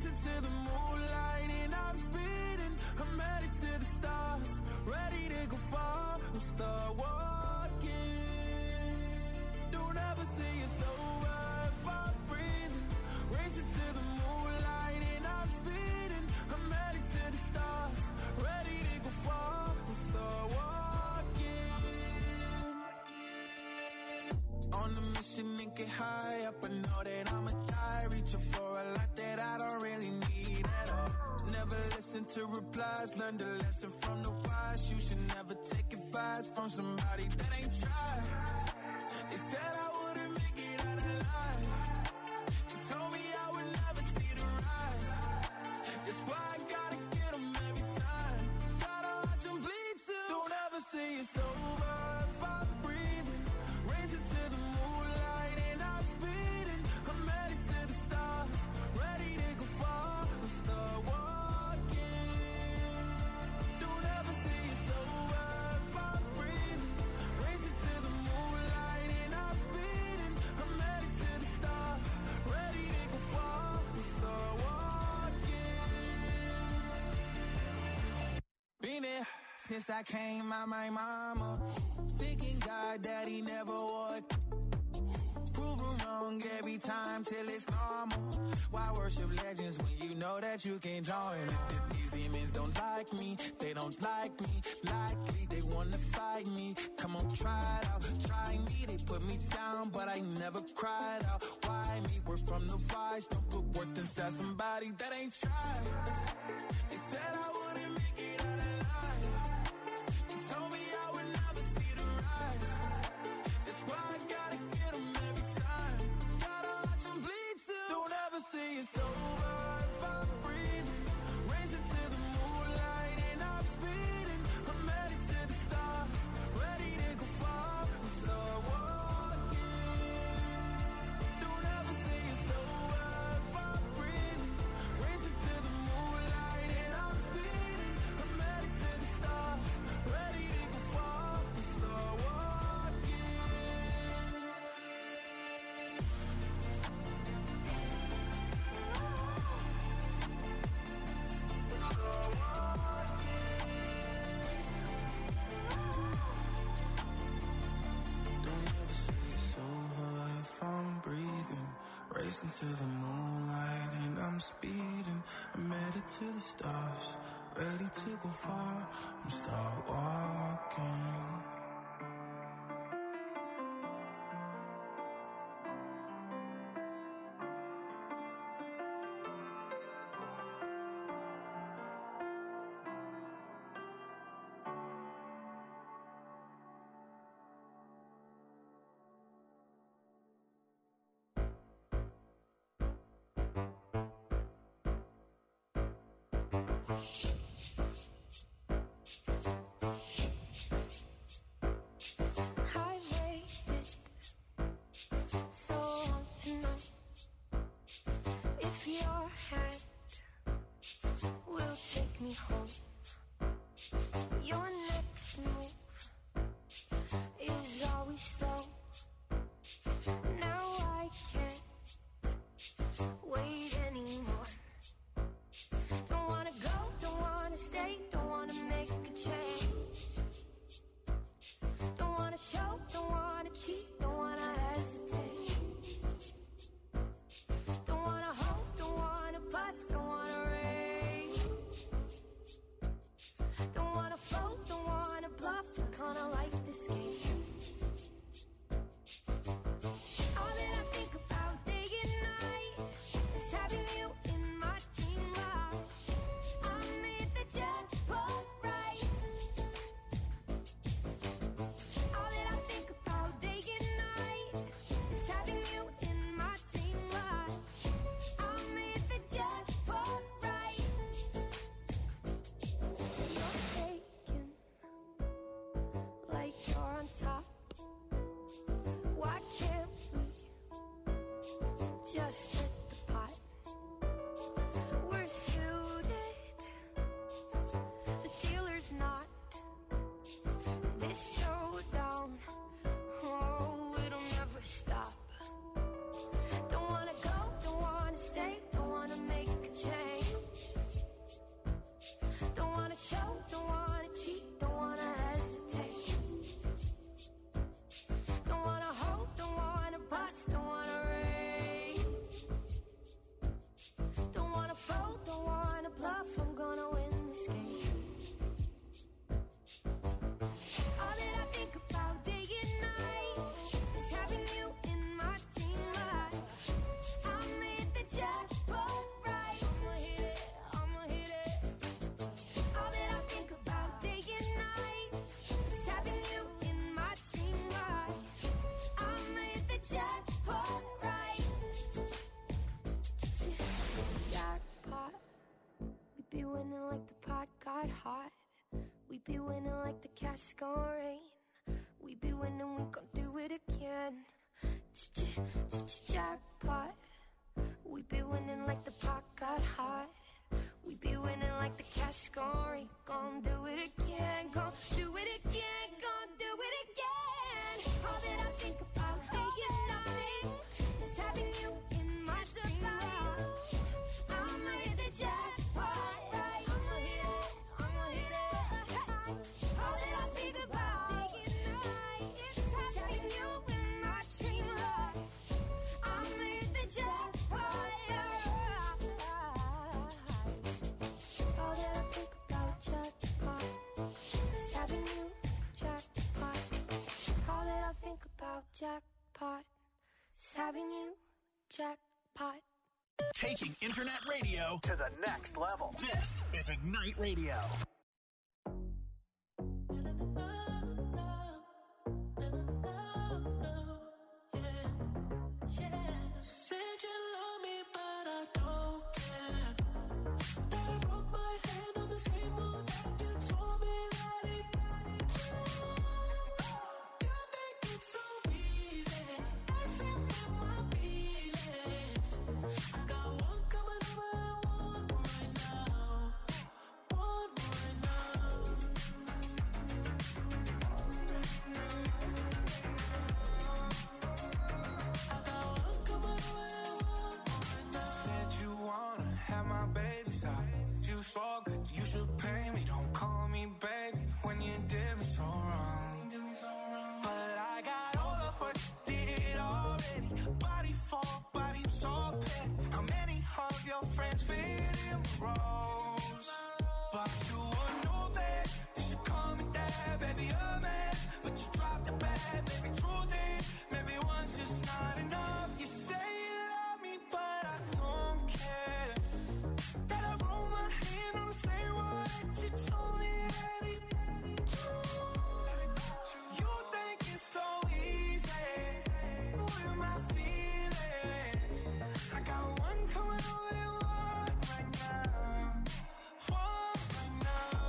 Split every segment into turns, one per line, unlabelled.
racing to the moonlight and I'm speeding. I'm headed to the stars, ready to go far. I'm start walking. Don't ever say it's over if I'm breathing. Racing to the moonlight and I'm speeding. I'm headed to the stars, ready to go far. I'm start walking. On a mission and get high up, I know that I'ma die. Reaching for a lot that I don't really need at all. Never listen to replies, learn the lesson from the wise. You should never take advice from somebody that ain't tried. They said I wouldn't make it out alive. They told me I would never see the rise. That's why I gotta get them every time. Gotta watch them bleed too. Don't ever say it's over if I'm breathing. Racing to the moonlight and I'm speeding. I'm headed to the stars, ready to go far. I'm start walking. Don't ever say it's over if I'm breathing. Racing to the moonlight and I'm speeding. I'm headed to the stars, ready to go far. I'm start walking. Been there since I came out my mama. Thinking God that he never would. Proven wrong every time till it's normal. Why worship legends when you know that you can't join? These demons don't like me, they don't like me. Likely they wanna fight me. Come on, try it out, try me. They put me down, but I never cried out. Why me? We're from the wise. Don't put worth inside somebody that ain't tried. They said I wouldn't make it out alive. They told me I would never see the rise. That's why I gotta get them every time. Gotta watch them bleed too. Don't ever say it's over if I'm breathing. Racing to the moonlight and I'm speeding. I'm headed to the stars, ready to go far. Start walking. Don't ever say it's over if I'm breathing. Racing to the moonlight and I'm speeding. I'm headed to the stars, ready to go far. Start walking. Don't ever say it's over if I'm breathing. Racing to the moonlight and I'm speeding. I'm headed to the stars, ready to go far. I'm start walking.
I waited so long to know if your hand will take me home. Your next move is always slow. Now I can't wait anymore. Don't wanna go, don't wanna stay, don't wanna make a change. Don't wanna show, don't wanna cheat, don't wanna hesitate. Don't wanna hope, don't wanna bust, don't wanna raise. Don't wanna float, don't wanna bluff, I kinda like this game. All that I think about day and night is having you in my dream life. I made the jackpot right. All that I think about day and night is having you in my dream life. I made the jackpot right. You're taken like you're on top. Why can't we just hit the pot? We're suited, the dealer's not. This showdown, oh, it'll never stop. Don't wanna go, don't wanna stay, don't wanna make a change. winning like the pot got hot. We be winning like the cash gon' rain. We be winning, we gon' do it again. Jackpot. We be winning like the pot got hot. We be winning like the cash gon' rain. Gon' do it again, gon' do it again, gon' do it again. All that I think about day and night is having you in my dream. I'ma hit the jackpot, right? I'ma hit it, I'ma hit it. All that I think about day and night is having you in my dream life. I'ma hit the jackpot, all that I think about jackpot is having you jackpot. All that I think about jackpot is having you jackpot.
Taking internet radio to the next level. This is Ignite Radio.
Said you love me, but I don't care. That I broke my hand on the same moon that you told me that it. You think it's so easy, messing with my feelings. I got one coming over and one right now. One right now. I got one coming over and one right now.
Said you wanna have my babies out. You so good, you should pay me. Don't call me baby when you did me so wrong. But I got all of what you did already. Body for body, so petty. How many of your friends fit in the roles? But you would know that you should call me dad, baby, a man. But you dropped the bag, baby, truth is, maybe one's just not enough. You say you love me, but I don't care. That I roll my hand on the same one that you told me that it. You think it's so easy, with my feelings. I got one coming over and one right now. One right now.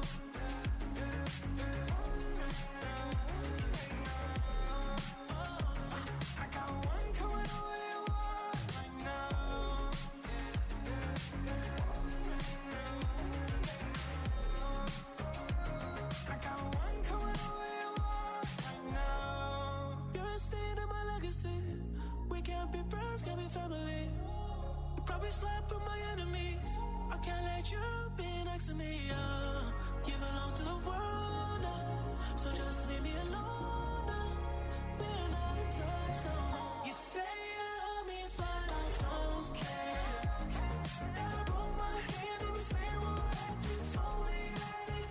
I got one coming over and one right now. I got one coming over and one right now.
You're a stain in my legacy. We can't be friends, can't be family. You probably slept with my enemies. I can't let you be next to me. You belong to the world now, so just leave me alone now. We're not in touch no more. You say you love me, but I don't care. And I broke my hand on the same one that you told me that it.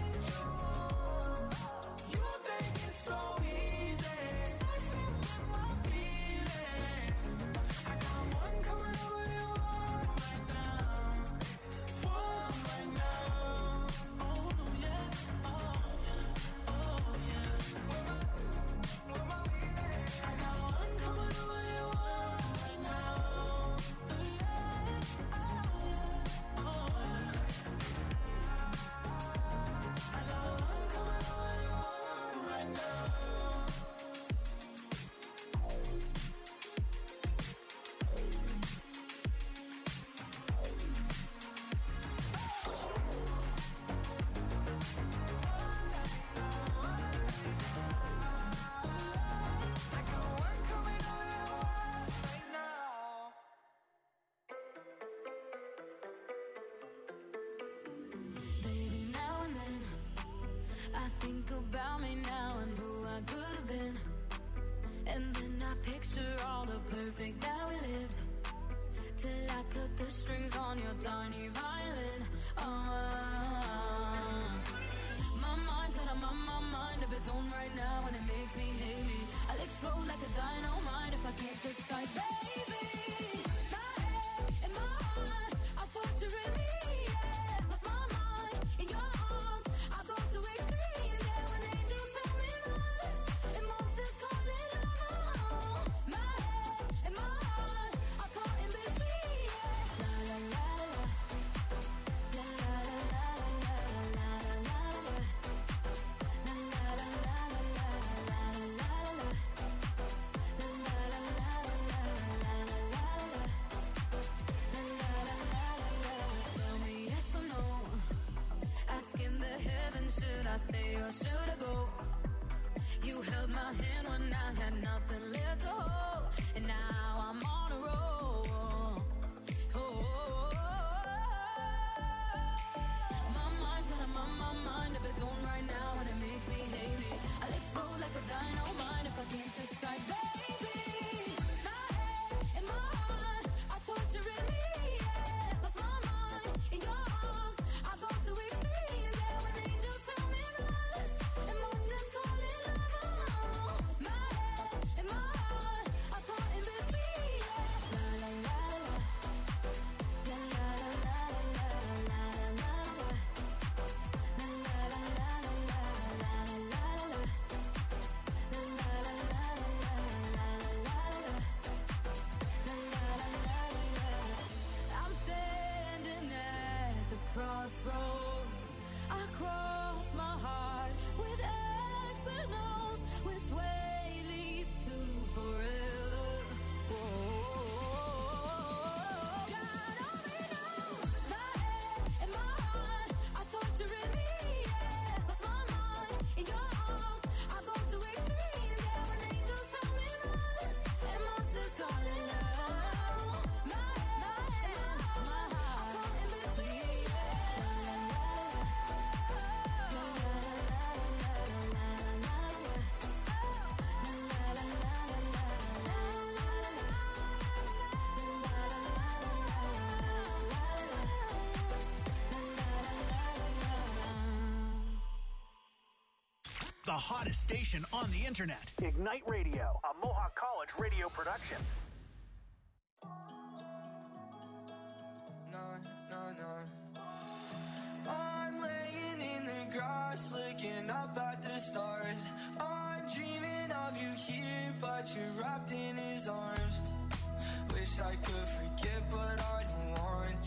You think it's so easy, messing with my feelings. I got one coming over and one right now. One right now. Oh yeah, oh yeah, oh yeah. I got one coming over and one right now. Oh yeah, oh yeah. I got one coming over and one right now.
I got one coming over and one right now.
Baby, now and then I think about me now and who I could have been. And then I picture all the perfect that we lived. Till I cut the strings on your tiny violin. My mind's got a mind of its own right now, and it makes me hate me. I'll explode like a dynamite if I can't decide, baby. My head and my heart are torturing me. Yeah, lost my mind in your arms. I've gone to extremes. Yeah, when angels tell me run, and monsters call it love. My head and my heart are caught in between. Yeah, la la la la, la la stay or should I go? You held my hand when I had nothing left to hold, and now I'm on a roll. My mind's got my mind of its own right now, and it makes me hate me. I'll explode like a dynamite if I can't decide, baby. My head and my heart are torturing me, yeah. Lost my mind in your arms, I go to extremes, yeah. When angels tell me run, and monsters call it love. My head and my heart are caught in between, yeah. La la la la, la la la la la la la la. I'm standing at the crossroads. I cross my heart with X and O's. Which way leads to forever? God only knows. My head and my heart are torturing me, yeah. Lost my mind in your arms, I go to extremes, yeah. When angels tell me run, and monsters call it love. My head and my heart are caught in between,
The hottest station on the internet. Ignite Radio, a Mohawk College radio production.
I'm laying in the grass, looking up at the stars. I'm dreaming of you here, but you're wrapped in his arms. Wish I could forget, but I don't want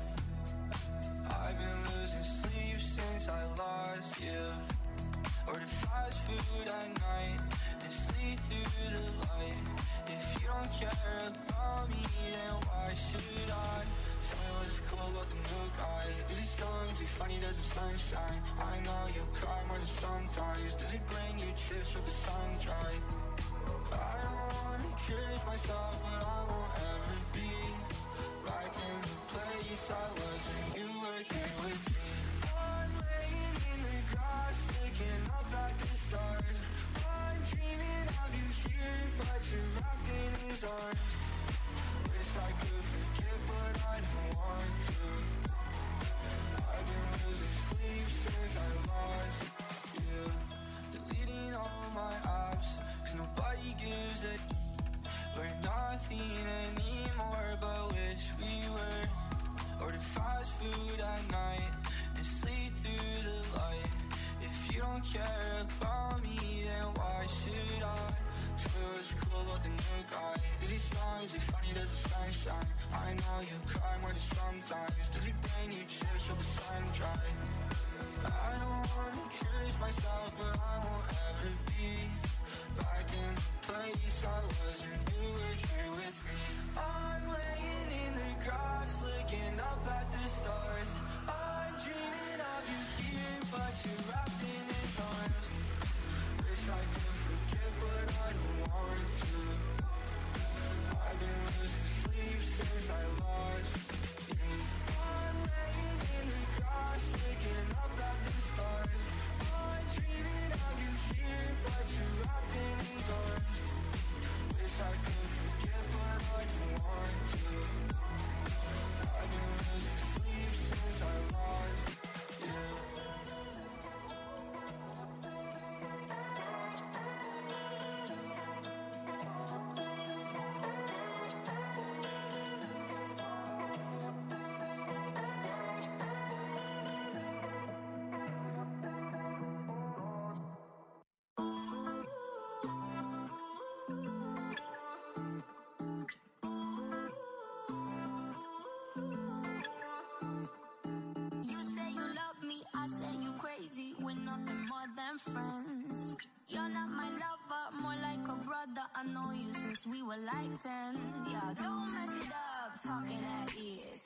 to. I've been losing sleep since I lost you. Order fast food at night and sleep through the light. If you don't care about me, then why should I? Tell me what's cool about the new guy. Is he strong? Is he funny? Does the sun shine? I know you cry more than sometimes. Does he bring you chips with the sun dry? I don't wanna curse myself, but I won't ever be back in the place I was when you were here with me. I'm laying in the grass, looking up at the stars. I'm dreaming of you here, but you're wrapped in his arms. Wish I could forget, but I don't want to. I've been losing sleep since I lost you. Deleting all my apps, 'cause nobody gives a. We're nothing anymore, but wish we were. Order fast food at night and sleep through the light. If you don't care about me, then why should I? Tell me what's cool about the new guy. Is he strong? Is he funny? Does the sun shine? I know you cry more than sometimes. Does he bring you chips with the sun dry? I don't wanna curse myself, but I won't ever be back in the place I was when you were here with me. I'm laying in the grass, looking up at the stars. I'm dreaming of you here, but you're wrapped in his arms. Wish I could forget, but I don't want to. I've been losing sleep since I lost you. I'm laying in the grass, looking up at the stars. I'm dreaming of you here, but you're wrapped in his arms. Wish I could forget, but I don't want to. I've been losing sleep since I lost you.
You say you love me, I say you crazy. We're nothing more than friends. You're not my lover, more like a brother. I know you since we were like 10. Yeah, don't mess it up, talking at ears.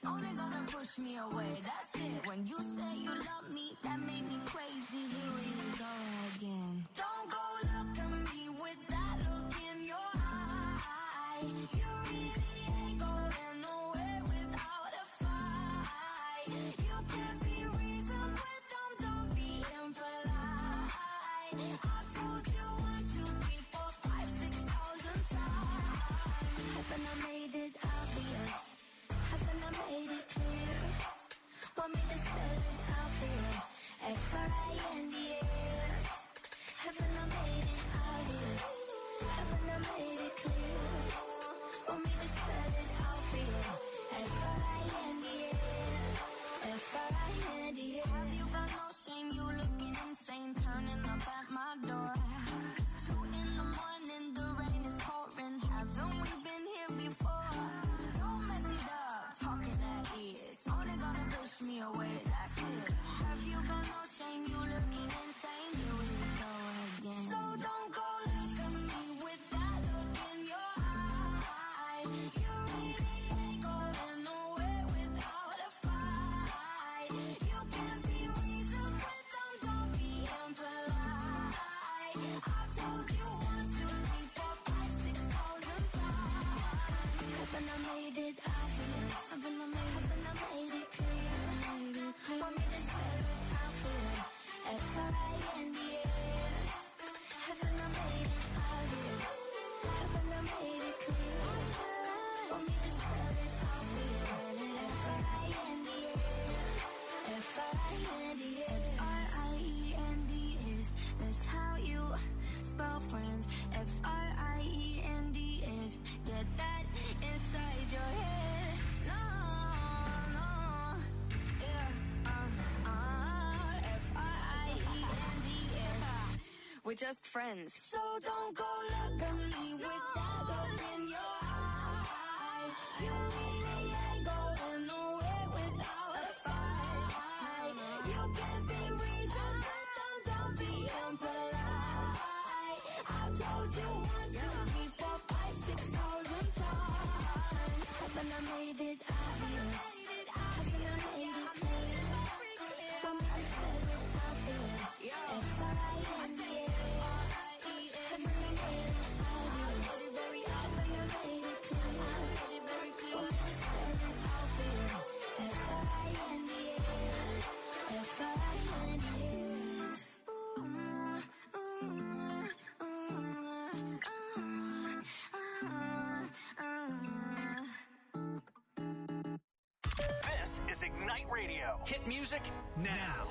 is only gonna push me away. That's it. When you say you love me, that made me crazy. Here we go again. Don't go look at me with that look in your eye. You really ain't going nowhere without a fight. You can't be reasoned with them, don't be impolite. I've told you 1, 2, 3, 4, 5, 6,000 times. Haven't I made it obvious? Haven't I made it clear? Want me to spell it out for you? F-R-I-N-D-S. Haven't I made it obvious? Haven't I made it clear? Want me to spell it out for you? F-R-I-N-D-S. F-R-I-N-D-S. Have you got no shame? You looking insane, turning up at my door. It's 2 in the morning, the rain is pouring. Haven't we been here before? Don't mess it up, talking that is only gonna push me away. That's it. Have you got no shame? You looking insane. Here we go again. So don't go look at me with that look in your eye. You really ain't going nowhere without a fight. You can't be reasoned with them, don't be impolite. I've told you 1, 2, 3, 4, 5, 6,000 times. Haven't I made it obvious? Haven't I made it clear? Want me to spell it out for you? F-R-I-N-D-S. Haven't I made it obvious? Haven't I made it clear? Want me to spell it out for you? F-R-I-N-D-S. F-R-I-N-D-S. F-R-I-E-N-D-S. That's how you spell friends. F-R-I-E-N-D-S. Get that inside your head. No, yeah, F-R-I-E-N-D-S. We're just friends. So don't go look at me with that look in your eye. You really ain't going nowhere without a fight. You can't be reasoned with them, don't be impolite. I've told you 1, 2, 3, 4, 5, 6,000 times. Haven't I made it obvious? Haven't I made it clear? Want me to spell it out for you? F-R-I-N-D-S. Haven't I made it obvious? Haven't I made it clear? Want me to spell it out for you? F-R-I-N-D-S. F-R-I-N-D-S.
This is Ignite Radio. Hit music now.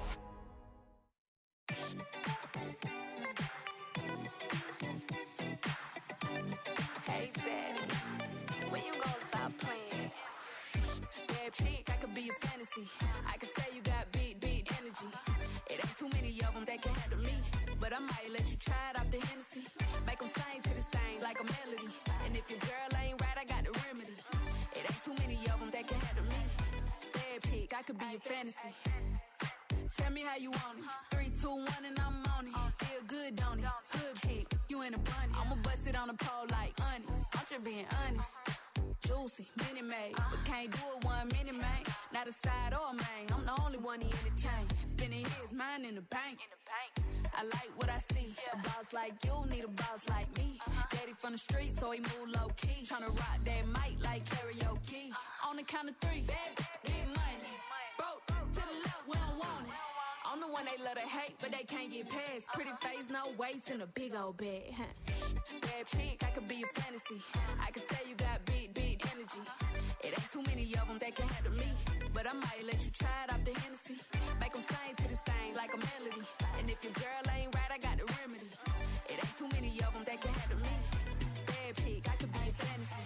Hey, Daddy, when you gonna stop playing? Bad chick, I could be a fantasy. I could tell you got big energy. It ain't too many of them that can handle me. But I might let you try it off the Hennessy. Make them sing to this thing like a melody. And if your girl ain't right, I got the remedy. It ain't too many of them that can handle me. Bad chick, I could be a fantasy. Tell me how you want it. 3, 2, 1, and I'm on it. Feel good, don't it? Hood chick, you in a bunny. I'ma bust it on the pole like honest. I'm just being honest. Juicy, mini made, but can't do it 1 minute, man. Not a side or a main. I'm the only one he entertain. Spending his mind in the bank. I like what I see. A boss like you need a boss like me. Daddy from the street, so he move low key. Tryna rock that mic like karaoke. On the count of 3, get money. Broke to the left, we don't want it. I'm the one they love to hate, but they can't get past. Pretty face, no waist, and a big old bag. Bad chick, I could be a fantasy. I could tell you got big energy. It ain't too many of them that can handle me. But I might let you try it off the Hennessy. Make them sing to this thing like a melody. And if your girl ain't right, I got the remedy. It ain't too many of them that can handle me. Bad chick, I could be a fantasy.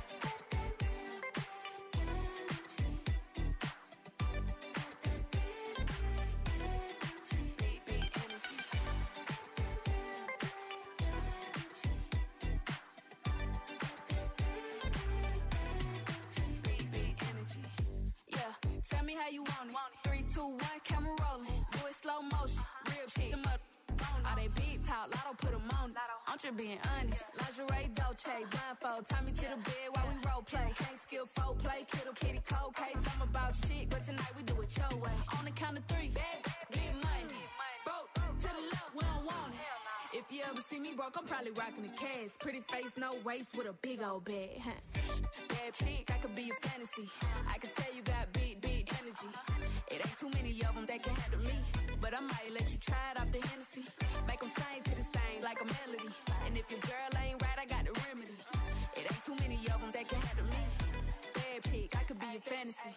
Tell me how you want it. 3, 2, 1, camera rolling. Do it slow motion. Real shit. Them up. All they big talk, Lotto put them on it. I'm just being honest. Lingerie, Dolce, blindfold. Tie me to the bed while we role play. Can't skill folk play. Kiddo, kitty, cold case. I'm boss chick, but tonight we do it your way. On the count of three, bad, get money. Broke to the left, we don't want it. If you ever see me broke, I'm probably rocking the cash. Pretty face, no waist, with a big old bag. Bad chick, I could be a fantasy. I could tell you got big energy. It ain't too many of them that can handle me. But I might let you try it off the Hennessy. Make them sing to this thing like a melody. And if your girl ain't right, I got the remedy. It ain't too many of them that can handle me. Bad chick, I could be a fantasy.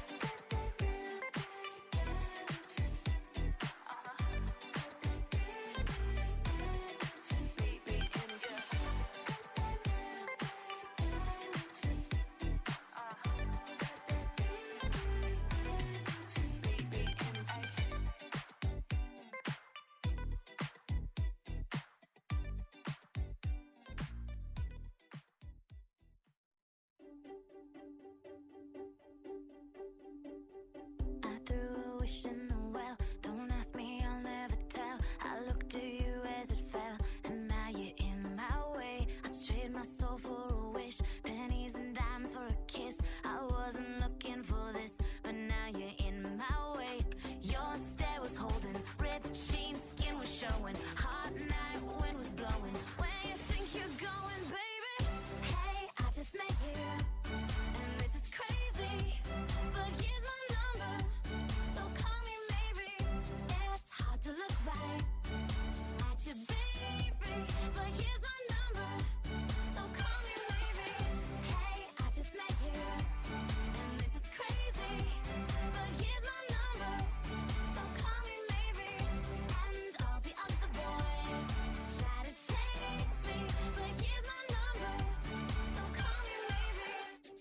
In the well, don't ask me, I'll never tell. I looked to you as it fell, and now you're in my way. I trade my soul for a wish, pennies and dimes for a kiss. I wasn't looking for this, but now you're in my way. Your stare was holding, ripped jeans, skin was showing. Hot night, wind was blowing. Where you think you're going, baby? Hey, I just met you, and this is crazy, but here's my number. So call me maybe. It's hard to look right at you, baby, but here's my number. So call me maybe. Hey, I just met you, and this is crazy, but here's my number. So call me maybe. And all the other boys try to chase me, but here's my number. So call me maybe.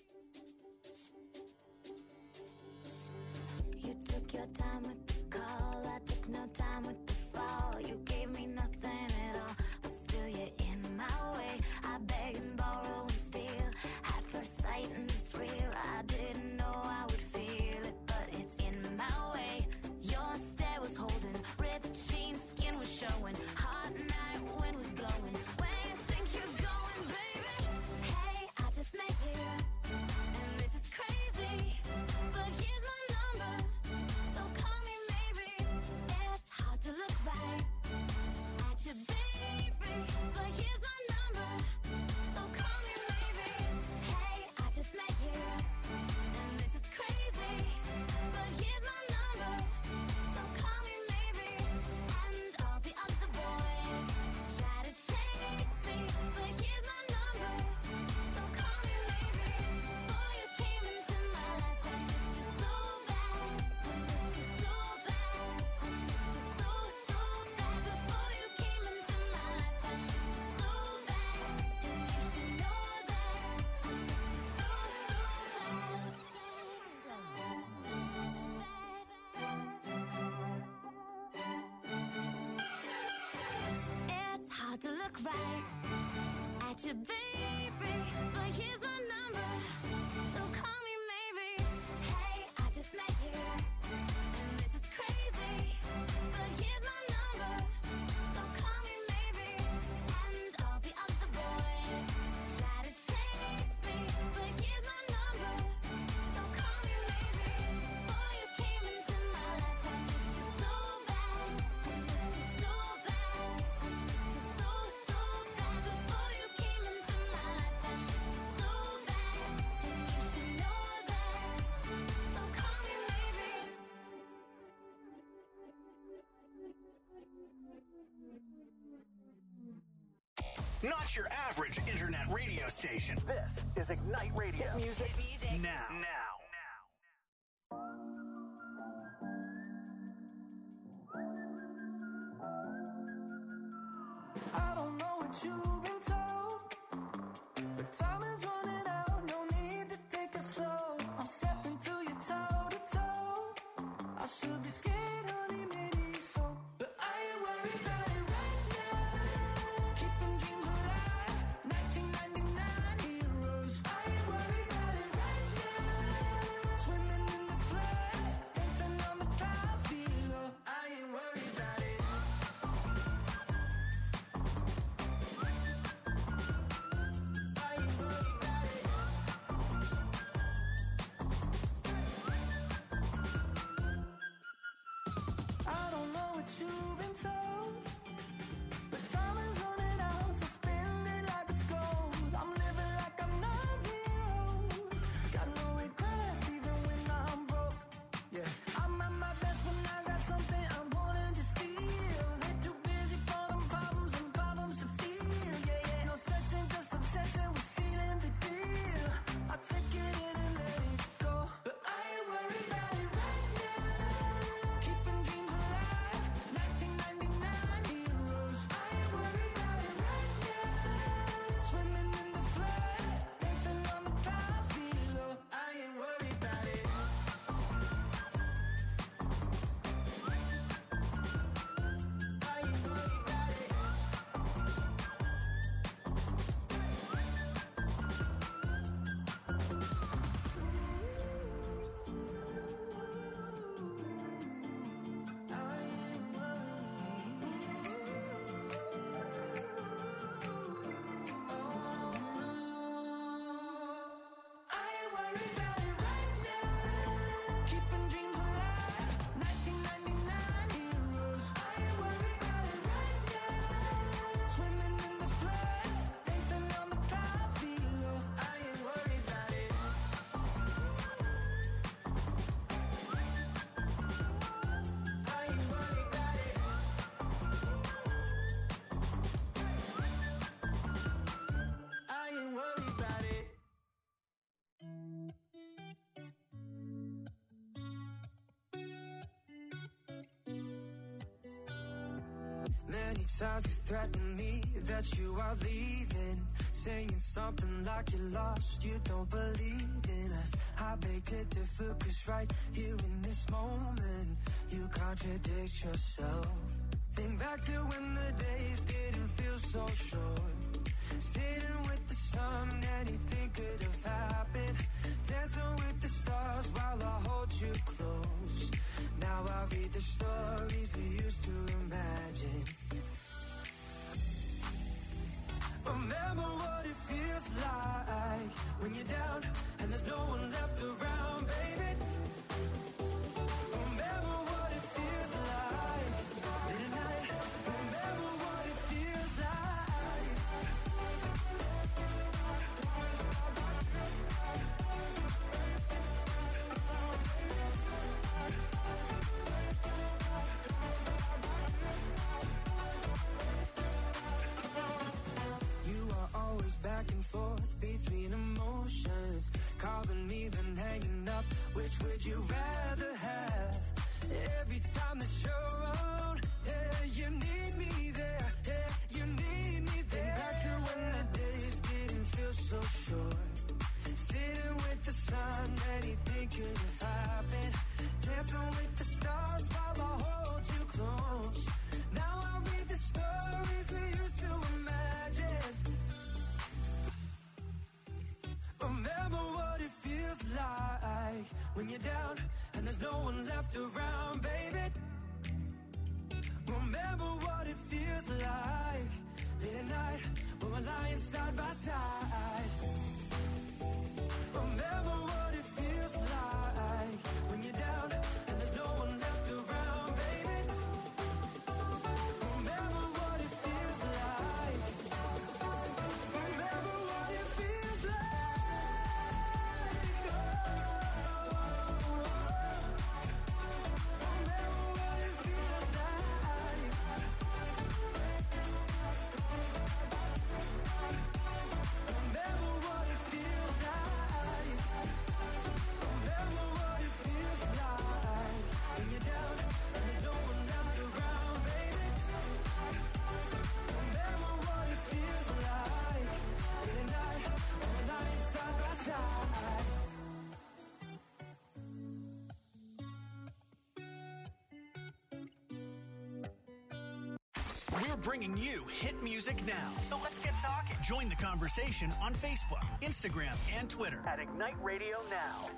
You took your time with the call, I took no time with the fall. You gave me nothing at all, but still you're in my way. I beg and borrow and steal at first sight, and it's real. I didn't know I would feel it, but it's in my way. Your stare was holding, ripped jeans, skin was showing. Hot night, wind was blowing. Where you think you're going, baby? Hey, I just met you, and this is crazy, but here's my number. So call me maybe. It's hard to look right at you, baby, but here's my number. So call me maybe. Hey, I just met you, and this is crazy, but here's my number. So call me maybe. And all the other boys try to chase me, but here's my number. So call me maybe. Before you came into my life, I missed you so bad. I missed you so bad. I missed you so, so bad. Before you came into my life, I missed you so bad. And you should know that. I missed you so, so bad. It's hard to look right at you, baby, but here's my number. So call me maybe. Hey, I just met you, and this is crazy, but here's my number. So call me maybe. And all the other boys try to chase me, but here's my number. So call me maybe. Before you came into my life, I missed you so bad. I missed you so bad. I missed you so, so bad. Before you came into my life, I missed you so bad. And you should know that. So call me maybe.
Not your average internet radio station. This is Ignite Radio. Hit music now.
I don't know what you've been told, but time is running out. No need to take it slow. I'm stepping to you toe to toe. I should be scared, honey, maybe so, but I ain't worried about it right now. Keeping dreams alive, 1999 heroes. I ain't worried about it
Many times you threatened me that you are leaving, saying something like you're lost, you don't believe in us. I beg to differ, cause right here in this moment, you contradict yourself. Think back to when the days didn't feel so short, sitting with the sun, anything could have happened, dancing with the stars while I hold you close. Now I read the stories we used to imagine. Remember what it feels like when you're down and there's no one left around, baby. Remember what it feels like in the night. Remember what it feels like. Always back and forth between emotions, calling me then hanging up. Which would you rather have? Every time that you're around, yeah, you need me there, yeah, you need me there. Think back to when the days didn't feel so short, sitting with the sun, anything could have happened, dancing with the stars while I hold you close. Now I read the stories we used to imagine. Remember what it feels like when you're down and there's no one left around, baby. Remember what it feels like late at night when we're lying side by side. Remember what it feels like when you're down and there's no one left around, baby. Remember what it feels like. Remember what it feels like.
We're bringing you hit music now. So let's get talking. Join the conversation on Facebook, Instagram, and Twitter at Ignite Radio Now.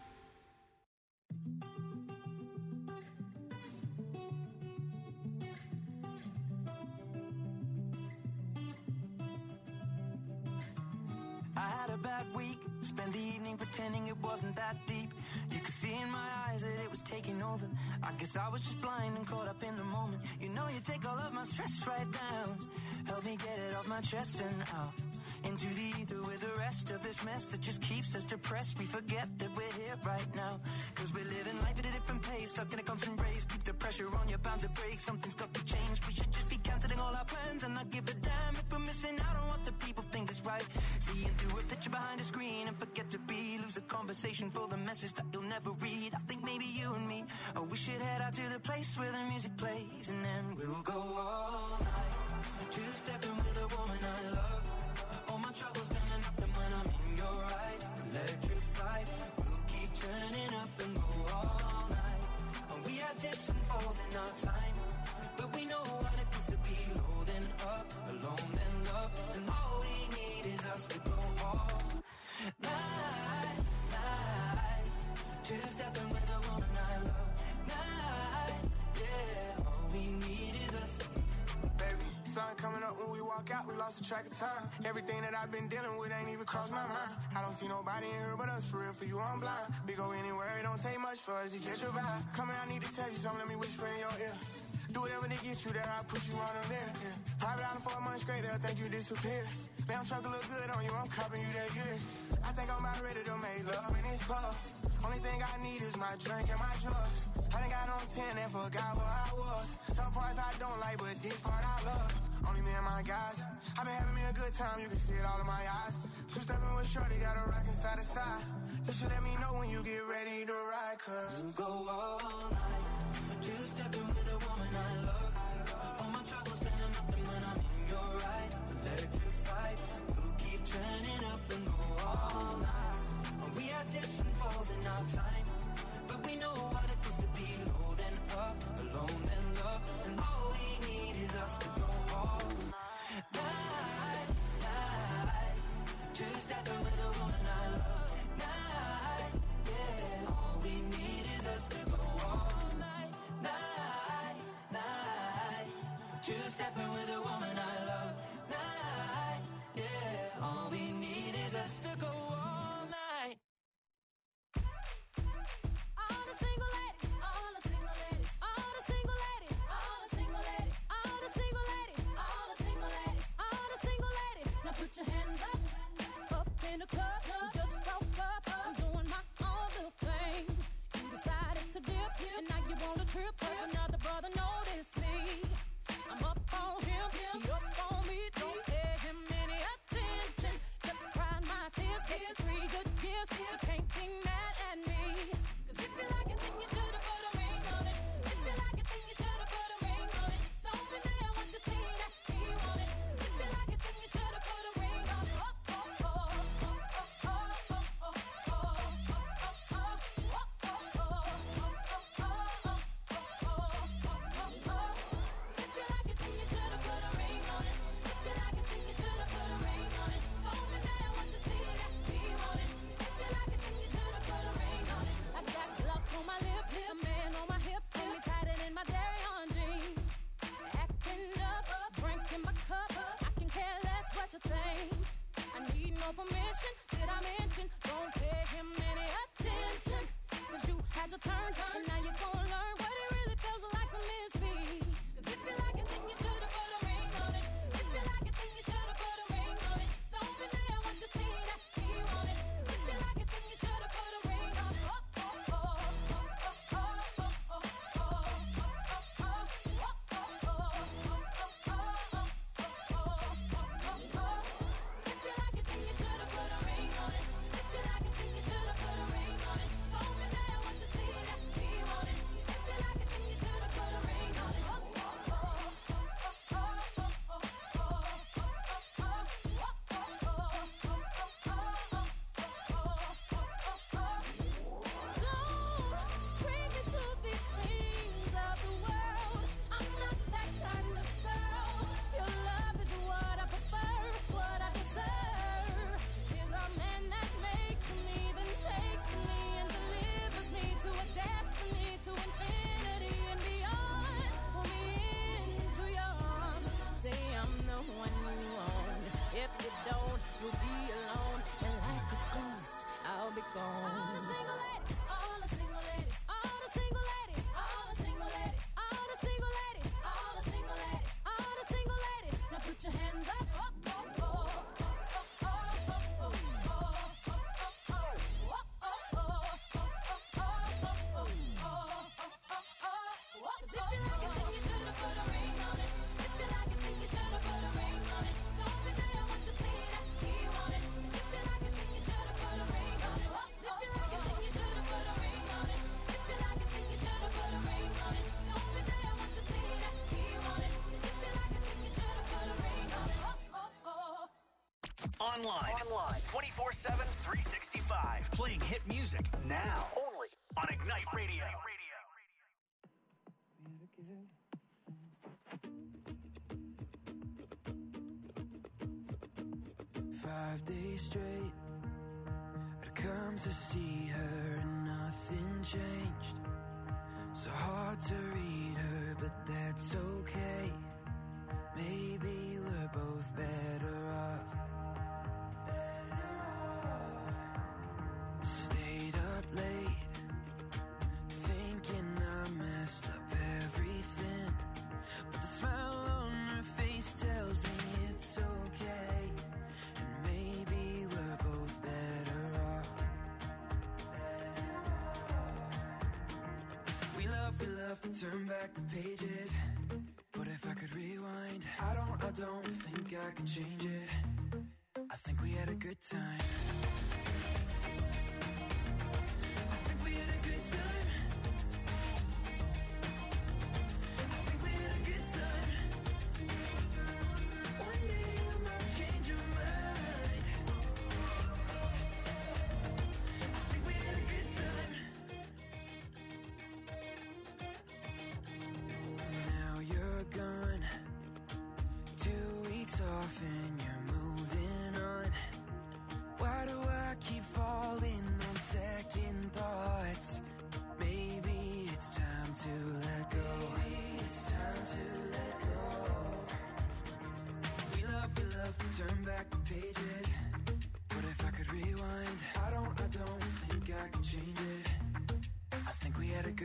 I had a bad week, spent the evening pretending it wasn't that deep. You could see in my eyes that it was taking over. I guess I was just blind and caught up in the moment. You know you take all of my stress right down, help me get it off my chest and out into the ether with the rest of this mess that just keeps us depressed. We forget that we're here right now, cause we're living life at a different pace, stuck in a constant race. Keep the pressure on, you're bound to break. Something's got to change. We should just be cancelling all our plans and not give a damn if we're missing out on what the people think is right. Seeing through a picture behind a screen and forget to be, lose the conversation for the message that you'll never read. I think maybe you and me, oh, we should head out to the place where the music plays, and then we'll go all night, two-stepping with a woman I love. All my troubles standing up, and when I'm in your eyes, electrified. We'll keep turning up and go all night. And we had dips and falls in our time, but we know what it feels to be low then up, alone then love, and all we need is us to go all night, night. Two-stepping with a woman I love. Night, yeah. All we need is us.
Baby, sun coming up when we walk out, we lost the track of time. Everything that I've been dealing with ain't even crossed my mind. I don't see nobody in here but us, for real, for you I'm blind. We go anywhere, it don't take much for us to catch your vibe. Come here, I need to tell you something, let me whisper in your ear. Do whatever to get you there, I'll push you on them there. Yeah. Private island for a month straight, they'll think you disappeared. Damn truck look good on you, I'm copping you that years. I think I'm about ready to make love in this club. Only thing I need is my drink and my drugs. I done got on 10 and forgot where I was. Some parts I don't like, but this part I love. Only me and my guys. I been having me a good time, you can see it all in my eyes. Two-stepping with shorty, got a rockin' side to side. You should let me know when you get ready to ride, cause we'll go all night. Two-stepping with a woman I love. All my troubles
our time. But we know what it feels to be low then up, alone then love. And all we need is us to go all night, night. Two-stepping with a woman I love. Night, yeah. All we need is us to go all night, night, night. Two-stepping with a woman I love. Night, yeah. All we need is us to go all night.
All the single ladies, all the single ladies, all the single ladies, all the single ladies, all the single ladies, all the single ladies, all the single ladies. Now put your hands up, up in the club. You just broke up. I'm doing my own little thing. You decided to dip, and now you want a trip. 'Cause another brother noticed me. I'm up on him, he up on me. Don't pay him any attention. Just crying my tears, getting 3 good years. Can't be mad at me. 'Cause if you like it, then you should've put a ring on it. If you like it, then you should've put a ring on it. Don't be mad what you see that he want it. If you like it, then you should've put a ring on it. Oh, oh, oh, oh, oh, oh, oh, oh, oh, oh, oh, If you like it, then you should've put a ring on it. If you like it, then you should've put a ring on it. Don't be mad what you see that he want it. If you like it, then you should've put a ring on it. I got gloves on my lips, a man on my hips, got me tighter than my dairy on jeans. Acting up, drinking my cup. I can care less what you think. I need no permission. Did I mention? Don't pay him any attention. 'Cause you had your turn, and now you're gonna learn what it really feels like to miss me. 'Cause if you like it, then you should've put a ring on it. If you like it, then you should've put a ring on it. Don't be mad what you see that he want it. 'Cause if you like it, then you should've put a ring on it. Oh, oh, oh, oh, oh, oh, oh, oh, oh, If you like it, then you should've put a ring on it. If you like it, then you should've put a ring on it. Don't be mad what you see that he want it. If you like it, then you should've put a ring on it. Don't treat me to the things of the world. I'm not that kind of girl. Your love is what I prefer, what I deserve. Is a man that makes me, then takes me and delivers me to a destiny, to infinity and beyond. Pull me into your arms. Say I'm the one you want. If you don't, you'll be alone. And like a ghost, I'll be gone. All the single ladies, all the single ladies, all the single ladies, all the single ladies, all the single ladies, all the single ladies, all the single ladies. Now put your hands up. Oh, oh, oh, oh, oh, oh, If you like it, then you should've put a ring on it. If you like it, then you should've put a ring on it. Don't be mad what you see that he want it. If you like it, then you should've put a ring on it. If you like it, then you should've put a ring on it. If you like it, then you should've put a ring on it. Don't be mad what you see that he want it. If you like it, then you should've put a ring on it.
Online 24/7, 365. Playing hit music now. Only on Ignite Radio.
5 days straight, I'd come to see her and nothing changed. So hard to read her, but that's okay. Maybe we're both better off. Stayed up late, thinking I messed up everything. But the smile on her face tells me it's okay. And maybe we're both better off. We love to turn back the pages. But if I could rewind, I don't think I can change it. I think we had a good time. I think we had a good time. I think we had a good time. One day you might change your mind. I think we had a good time.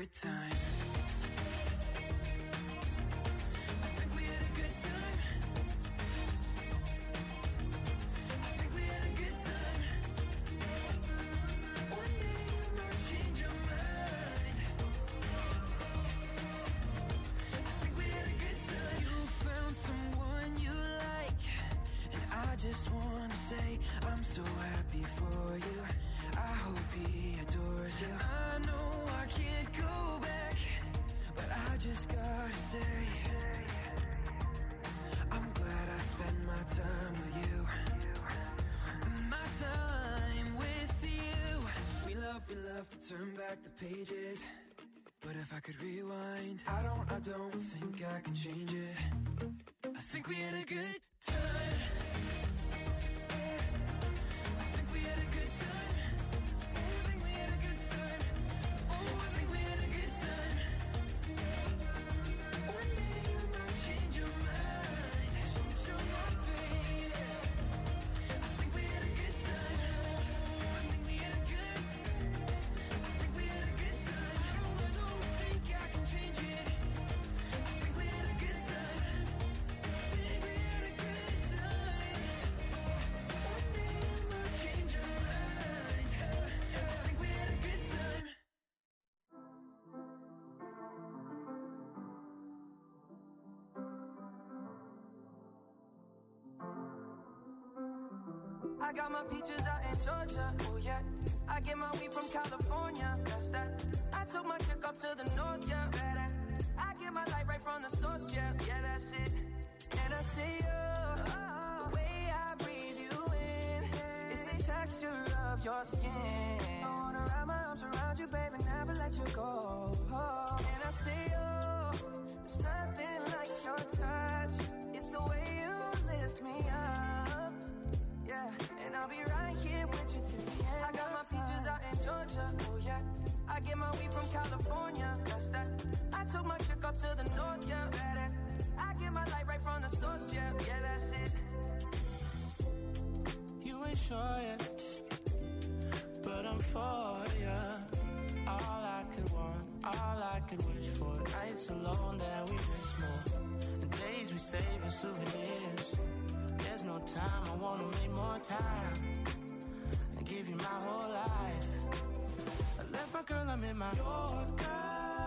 good time. I think we had a good time. I think we had a good time. One day you might change your mind. I think we had a good time. You found someone you like, and I just wanna say I'm so happy for you. I hope he adores you. I know I can't go back, but I just gotta say I'm glad I spent my time with you. My time with you. We love to turn back the pages, but if I could rewind, I don't think I can change it. I think we had a good time. I think we had a good time. Oh, I think we had a good time. Oh, I think we had a good time. One day you might change your mind. Change your mind, baby. I think we had a good time. I think we had a good time. I think we had a good time. I don't think I can change it. I think we had a good time. I think we had a good time. One day you might change your mind. I think we had a good time. I got my peaches out in Georgia, oh yeah. I get my weed from California, that's that. I took my chick up to the north, yeah. I get my light right from the source, yeah. Yeah, that's it. And I see you, the way I breathe you in, it's the texture of your skin. I wanna wrap my arms around you, baby, never let you go. And I see you, there's nothing like your touch. It's the way you lift me up. Yeah, and I'll be right here with you till the end. I got my peaches out in Georgia, oh yeah. I get my weed from California, that's that. I took my chick up to the north, yeah. I get my light right from the source, yeah. Yeah, that's it.
You ain't sure yet, but I'm for ya. All I could want, all I could wish for. Nights alone that we miss more, and days we save as souvenirs. There's no time, I wanna make more time and give you my whole life. I left my girl, I'm in my Yorker.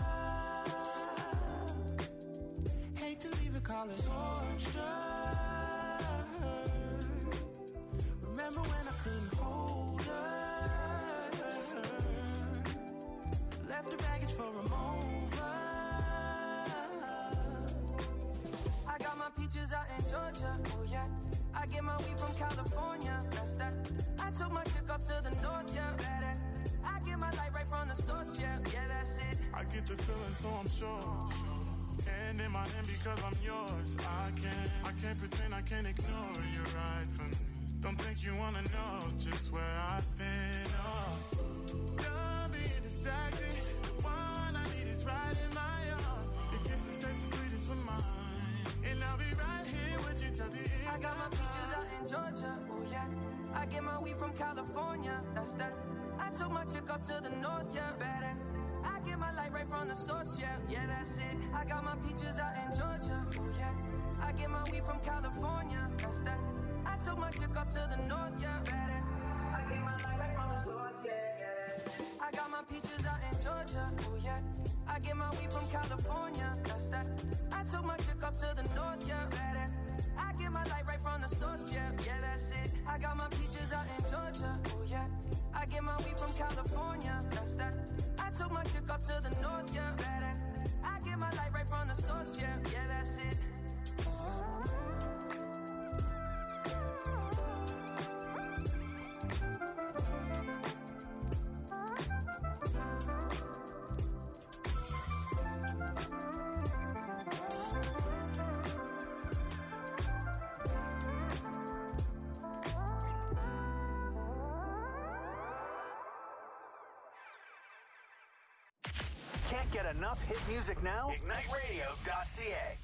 Hate to leave it, call it torture. Remember when I couldn't hold her? Left her baggage for a mover.
I got my peaches out in Georgia, oh yeah. I get my weed from California, that's that. I took my chick up to the north, yeah. I get my light right from the source, yeah. Yeah, that's it.
I get the feeling, so I'm sure. Hand in my hand because I'm yours. I can't pretend, I can't ignore you right from me. Don't think you wanna know just where I've been. Oh, done being distracted. The one I need is right in my arms. Your kisses taste the sweetest with mine, and I'll be right here with you till the end.
I got my peaches out in Georgia, oh yeah. I get my weed from California, that's that. I took my chick up to the north, yeah. I get my light right from the source, yeah. Yeah, that's it. I got my peaches out in Georgia, oh yeah. I get my weed from California, that's that. I took my chick up to the north, yeah. I get my light right from the source, yeah. I got my peaches out in Georgia, oh yeah. I get my weed from California, that's that. I took my chick up to the north, yeah. I get my light right from the source, yeah. Yeah, that's it. I got my peaches out in Georgia, oh yeah. I get my weed from California, that's that. I took my chick up to the north, yeah. I get my light right from the source, yeah. Yeah, that's it.
Can't get enough hit music now? IgniteRadio.ca.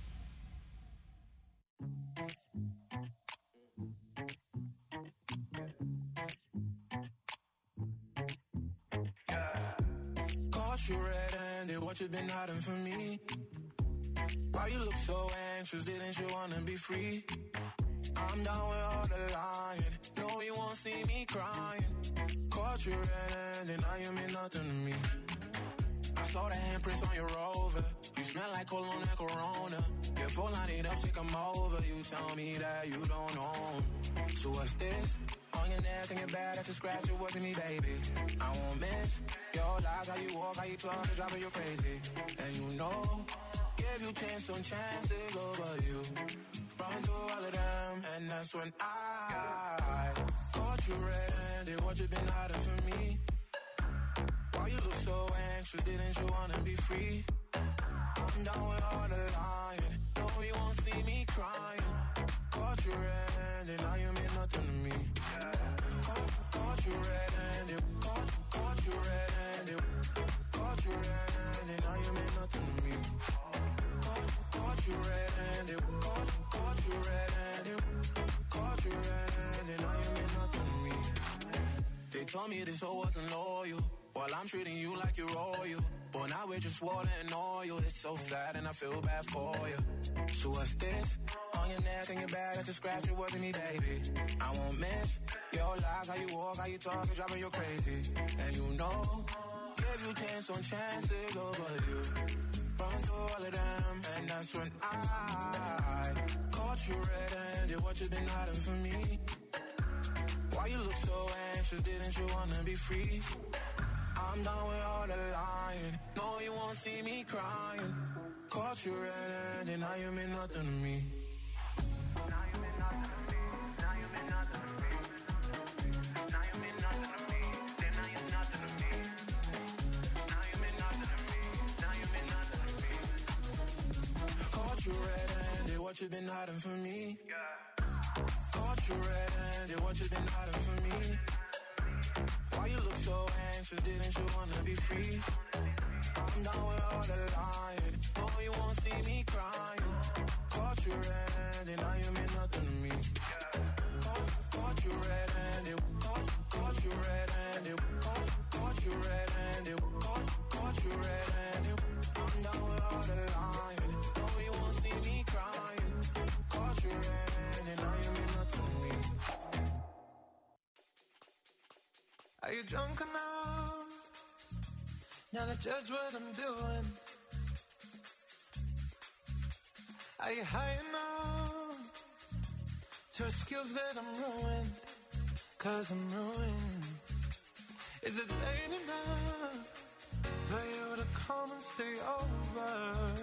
Caught you red-handed, what you been hiding from me? Why you look so anxious, didn't you wanna be free? I'm down with all the lying, no you won't see me crying. Caught you red-handed, now you mean nothing to me. I saw the handprints on your Rover, you smell like cologne and Corona. Your phone line it up, say come over, you tell me that you don't own. So what's this? On your neck and your back, that's a scratch, it wasn't me, baby. I won't miss your lies, how you walk, how you talk, it's driving you crazy. And you know, give you chance on chances over you. Run through all of them, and that's when I caught you red-handed, what you been hiding from me? Why you look so anxious, didn't you wanna be free? I'm down with all the lying, no you won't see me crying. Caught you red-handed, now you mean nothing to me. Caught you red-handed, caught you red-handed, caught you red-handed, now you mean nothing to me. Caught you red-handed, caught you red-handed, caught you red-handed, now you mean nothing to me. They told me this hoe wasn't loyal, while I'm treating you like you're royal. But now we're just water and oil. It's so sad and I feel bad for you. So what's this? On your neck and your back, that's a scratch, it wasn't me, baby. I won't miss your lies, how you walk, how you talk, it's driving you crazy. And you know, give you chance on chances over you. Run through all of them, and that's when I caught you red-handed, what you been hiding from me? Why you look so anxious, didn't you wanna be free? I'm done with all the lying, no you won't see me crying. Caught you red-handed, now you mean nothing to me. Now you mean nothing to me, now you mean nothing to me. Now you mean nothing to me, then now you're nothing to me. Now you mean nothing to me, now you mean nothing to me. Caught you red-handed, what you been hiding from me? Caught you red-handed, what you been hiding from me? Why you look so anxious, didn't you wanna be free? I'm down with all the lying, no you won't see me crying. Caught you red-handed, now you mean nothing to me. Caught you red-handed, caught you red-handed, caught you red-handed, caught you red-handed. I'm down with all the lying, no you won't see me crying. Caught you red-handed, now you mean nothing to me. Are you drunk enough now to judge what I'm doing? Are you high enough to excuse that I'm ruined? 'Cause I'm ruined. Is it late enough for you to come and stay over?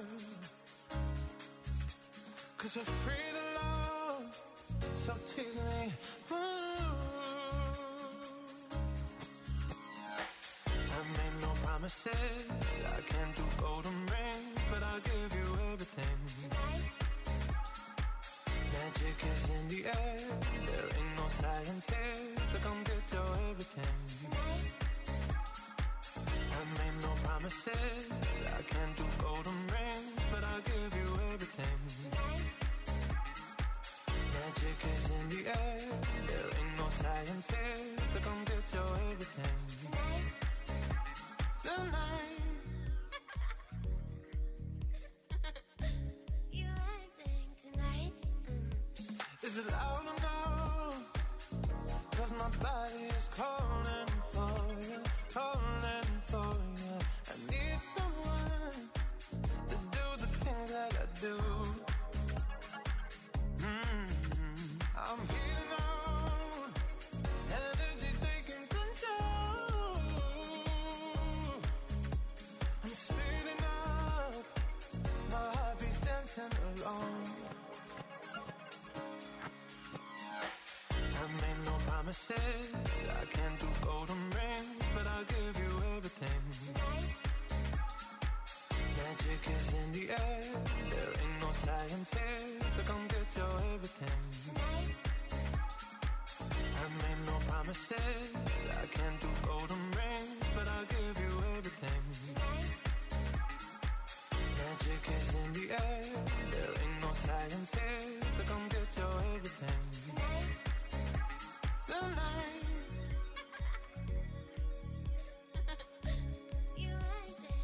'Cause we're free to love, so tease me. I made no promises, I can't do golden rings, but I'll give you everything. Magic is in the air, there ain't no science here, so come get your everything. I made no promises, I can't do golden rings, but I'll give you everything. Magic is in the air, there ain't no science here, so come get your everything. Tonight.
You acting tonight?
Is it loud enough? 'Cause my body is calling for you, calling for you. I need someone to do the things that I do. I'm heating on, energy taking control. I'm speeding up, my heartbeat's dancing alone. I made no promises, I can't do golden rings, but I'll give you everything. Magic is in the air, there ain't no science here, so come get your everything. I made no promises, I can't do golden rings, but I'll give you everything. Magic is in the air, there ain't no science here, so come get your everything. Tonight.
You acting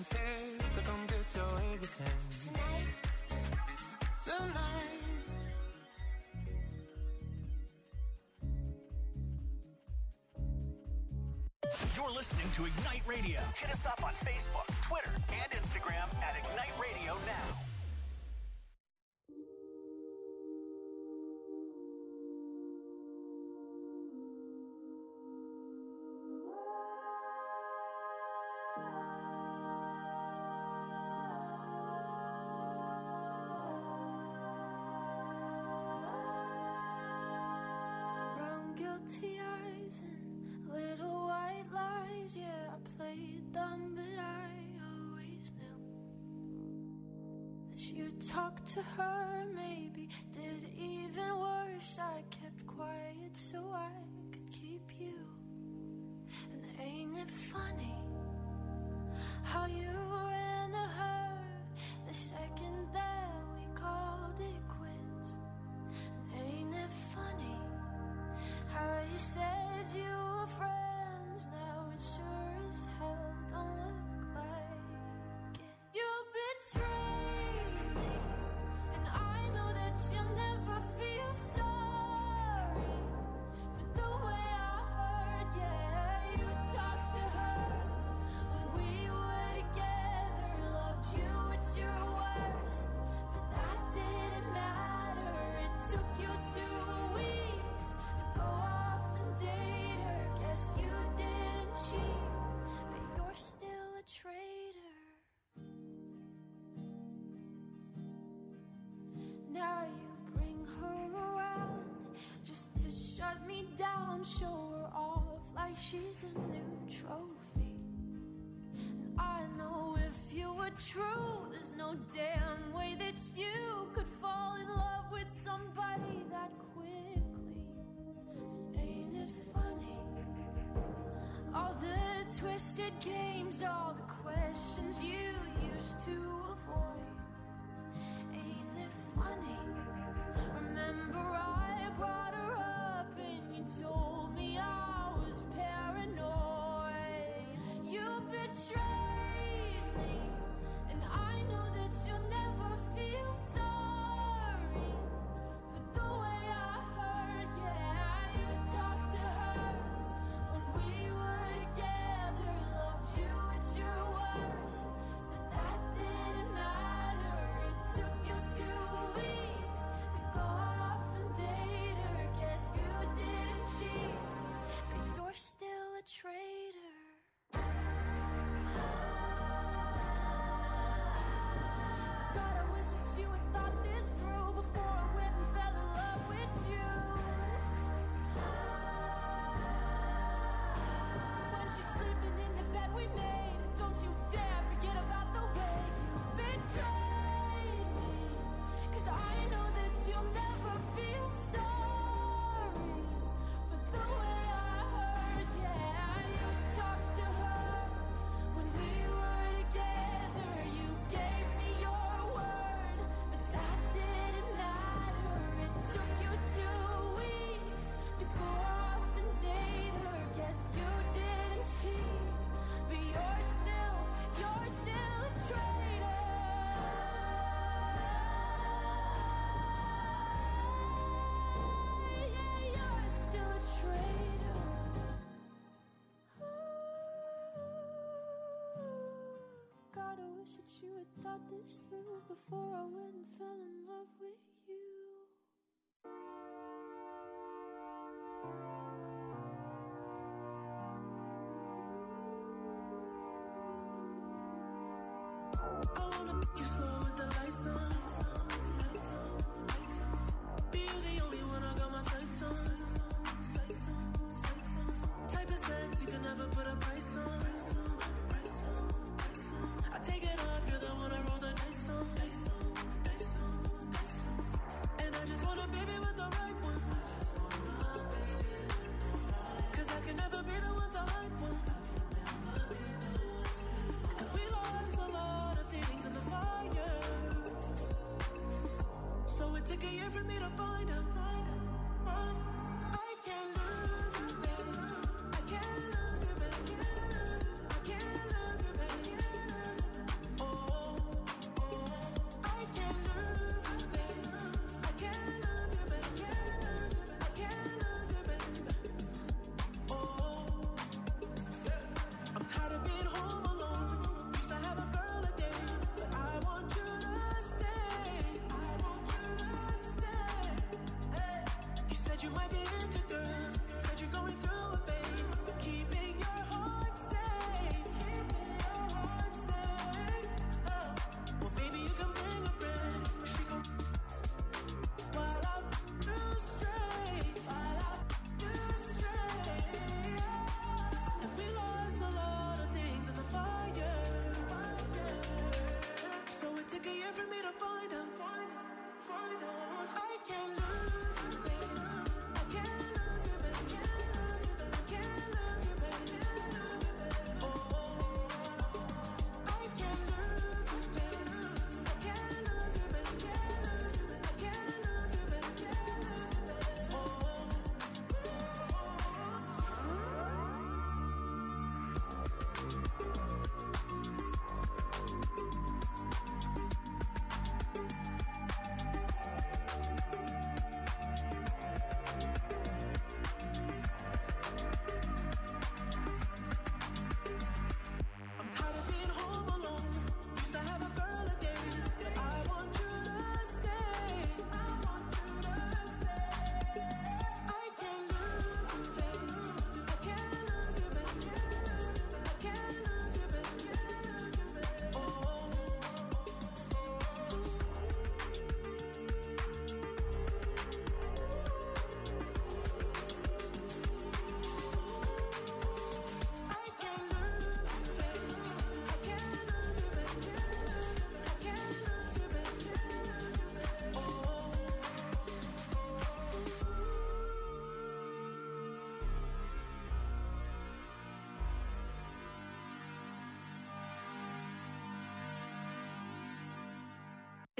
everyone's here, so come get your everything. Tonight.
You're listening to Ignite Radio. Hit us up on Facebook, Twitter, and Instagram at Ignite Radio Now.
Brown guilty eyes and little white lies. Yeah, I played dumb, but I always knew that you'd talk to her, maybe did even worse. I kept quiet so I could keep you. And ain't it funny how you ran to her the second that we called it quits? And ain't it funny how you said you were friends, now it sure as hell don't look like it. You betrayed me, and I know that you'll never feel sorry for the way I heard. Yeah, you talked to her when we were together, loved you at your worst, but that didn't matter. It took you 2 weeks to go off and date her. Guess you didn't cheat, but you're still a traitor. Now you bring her around just to shut me down, show her off like she's a new trophy. And I know if you were true, there's no damn way that you could fall in love with somebody that quickly. Ain't it funny? All the twisted games, all the questions you used to avoid. Ain't it funny? Remember I brought her up and you told me I was paranoid. You betrayed me, and I know that you'll never feel sorry for the way I heard. Yeah, you talked to her when we were together, loved you at your worst, but that didn't matter. It took you 2 weeks to go off and date her. Guess you didn't cheat, but you're still a traitor. God, I wish that you had thought this through before I went and fell in love with you. When she's sleeping in the bed we made, don't you dare forget about the way you betrayed me. 'Cause I know that you'll never feel sorry for the way I heard. Yeah, you talked to her when we were together. You gave me your word, but that didn't matter. It took you 2 weeks to go off and date her. Guess you didn't cheat, but you're still a traitor. Yeah, you're still a traitor. God, I wish that you had thought this through before I went and fell in love with you.
I wanna pick you slow with the lights on. Be you the only one I got my sights on. Type of sex you can never put a price on. I take it off, you're the one I roll the dice on. And I just want a baby with the right one. 'Cause I can never be the one to hype one. And we lost a lot of things in the fire. So it took a year for me to find her. I can't lose you, babe. I can't lose you, babe. I can't lose you, babe.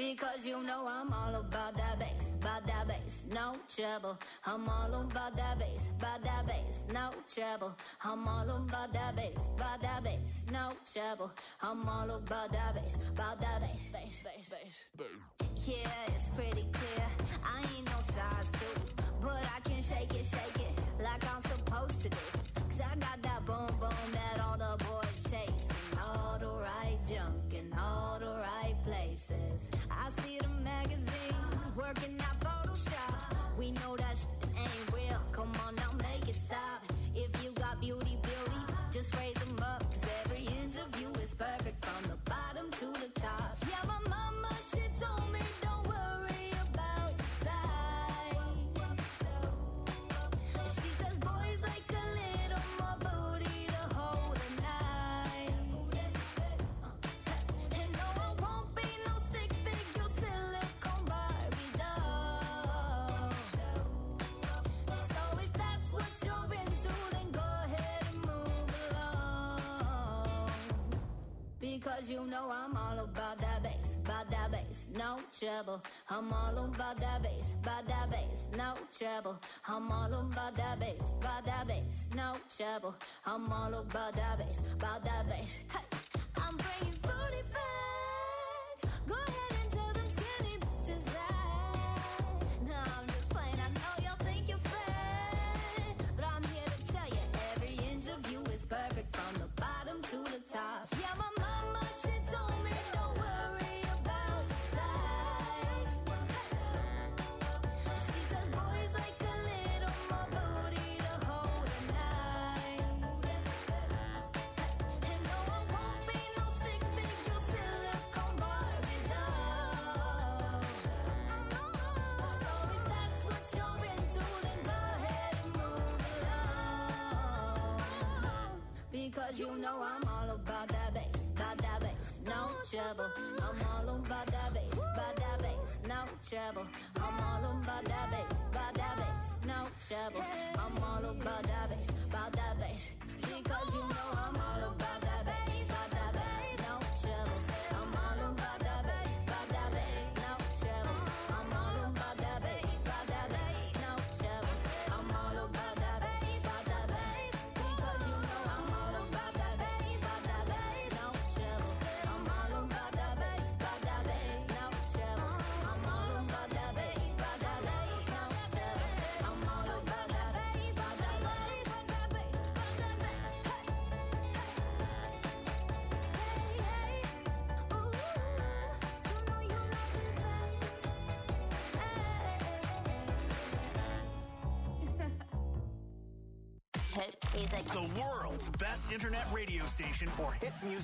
Because you know I'm all about that bass, no trouble. I'm all about that bass, no trouble. I'm all about that bass, no trouble. I'm all about that bass, bass. Yeah, it's pretty clear. I ain't no size 2, but I can shake it like I'm supposed to do. 'Cause I got that boom boom that all the boys chase, and all the right junk in all the right places. I see the magazines working out Photoshop. We know that shit ain't real. Come on now, make it stop. If you got beauty, just raise them up. 'Cause every inch of you is perfect from the bottom to the top. Yeah, my mama, she told me don't worry about your size. She says boys like a little more booty to hold at night. And no, I won't be no stick figure silicone Barbie doll. So if that's what you're into, then go ahead and move along. Because you know I'm all about that bass, no trouble. I'm all about that bass, no trouble. I'm all about that bass, no trouble. I'm all about that bass, Hey, I'm bringing booty back. Go ahead and tell them skinny bitches that. No, I'm just playing. I know y'all think you're fat, but I'm here to tell you every inch of you is perfect from the bottom to the top. Yeah, my mama, she told me don't worry about your size. She says boys like a little more booty to hold at night. And no, I won't be no stick figure silicone Barbie doll. So if that's what you're into, then go ahead and move along. Because you know I'm all about that bass, no trouble. I'm all about that bass, no trouble. I'm all about that bass, no trouble. I'm all about that bass, because you know I'm all about that bass, no trouble. I'm all about that bass, no trouble. I'm all about that bass, no trouble. I'm all about that bass, because you know I'm all about that bass, no trouble. I'm all about that bass, no trouble. I'm all about that bass, no trouble. I'm all about that bass,
The world's best internet radio station for hit music.